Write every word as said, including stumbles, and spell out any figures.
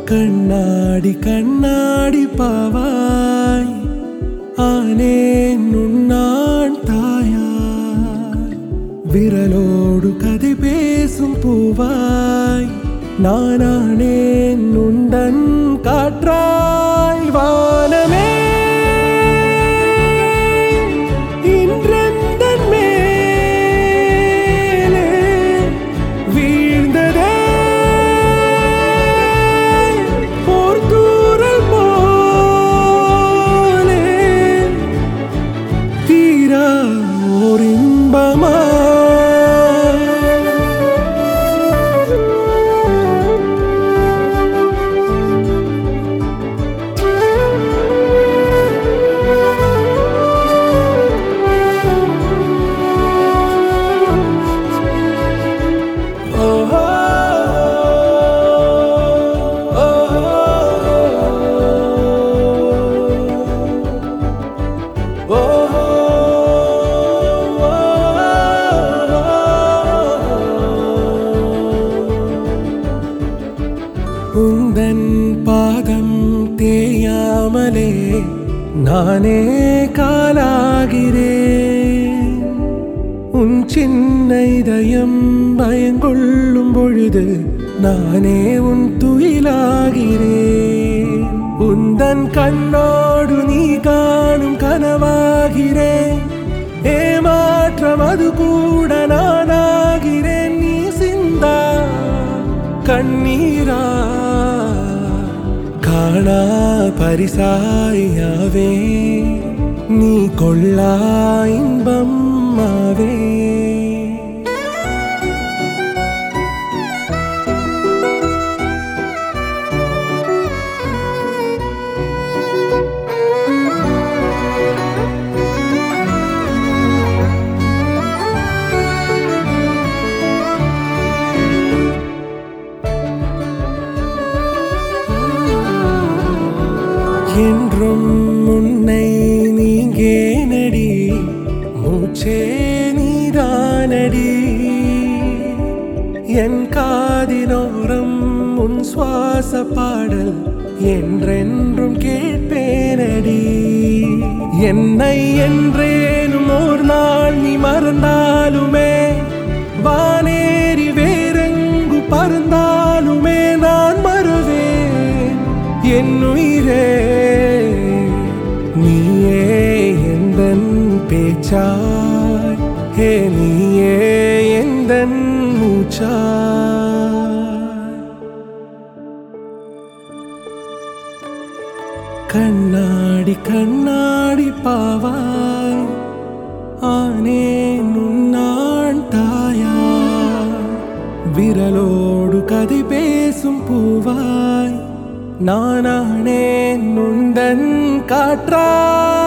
கண்ணாடி கண்ணாடி பாவாய் ஆனேன் உன்னான் தாயாய் விரலோடு கதை பேசும் பூவாய் நானானேன் உந்தன் காற்றாய் வானமே இன்றெந்தன் மேலே வீழ்ந்ததே போர் தூறல் போலே தீரா ஓர் இன்பமா உந்தன் பாதம் தேயாமலே நானே காலாகிறேன் உன் சின்ன இதயம் பயங்கொள்ளும் பொழுது நானே உன் துயிலாகிறேன் உந்தன் கண்ணோடு நீ காணும் கனவாகிறேன் ஏமாற்றம் அது கூட நானாகிறேன் நீ சிந்தா கண்ணீரா காணா பரிசாயாவே நீ கொள்ளா இன்பம் ஆவே என்றும் உன்னை நீங்கே நடி மூச்சே நீதானடி என் காதினோரம் உன் சுவாச பாடல் என்றென்றும் கேட்பேனடி என்னை என்றேனும் ஒரு நாள் நீ மறந்தாலுமே வானேறி வேறெங்கு பறந்தாலுமே நான் மறவேன் என் உயிரே நீயே எந்தன் பேச்சாய் ஹே நீயே எந்தன் மூச்சாய் கண்ணாடி கண்ணாடி பாவாய் ஆனேன் உன்னான் தாயாய் விரலோடு கதை பேசும் பூவாய் நானானேன் உந்தன் காற்றாய்